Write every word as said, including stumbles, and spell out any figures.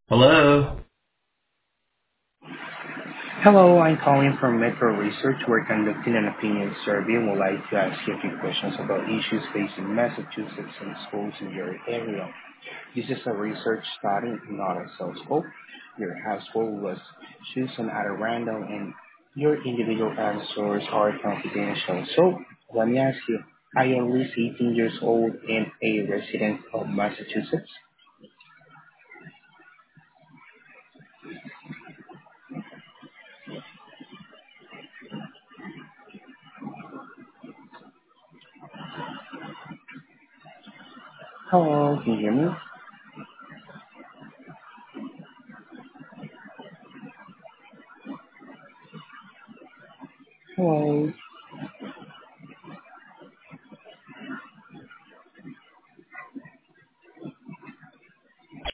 Hello. Hello, I'm calling from Metro Research. We're conducting an opinion survey and would like to ask you a few questions about issues facing Massachusetts and schools in your area. This is a research study, not a sales call. Your household was chosen at a random and your individual answers are confidential. So let me ask you, are you at least eighteen years old and a resident of Massachusetts? Hello, can you hear me? Hello.